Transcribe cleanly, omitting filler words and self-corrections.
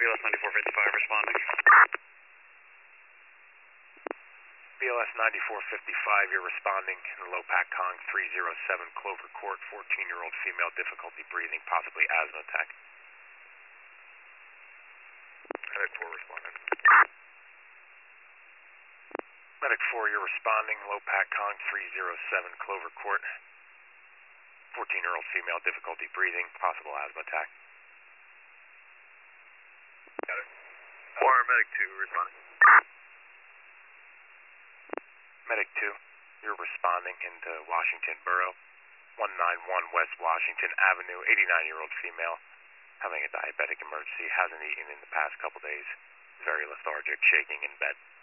BLS 9455 responding. BLS 9455, you're responding in the Lopac Kong 307 Clover Court, 14-year-old female, difficulty breathing, possibly asthma attack. Medic 4 responding. Medic 4, you're responding, Lopac Kong 307 Clover Court, 14-year-old female, difficulty breathing, possible asthma attack. Got it. Medic 2 responding. Medic 2, you're responding into Washington Borough, 191 West Washington Avenue, 89-year-old female, having a diabetic emergency, hasn't eaten in the past couple days, very lethargic, shaking in bed.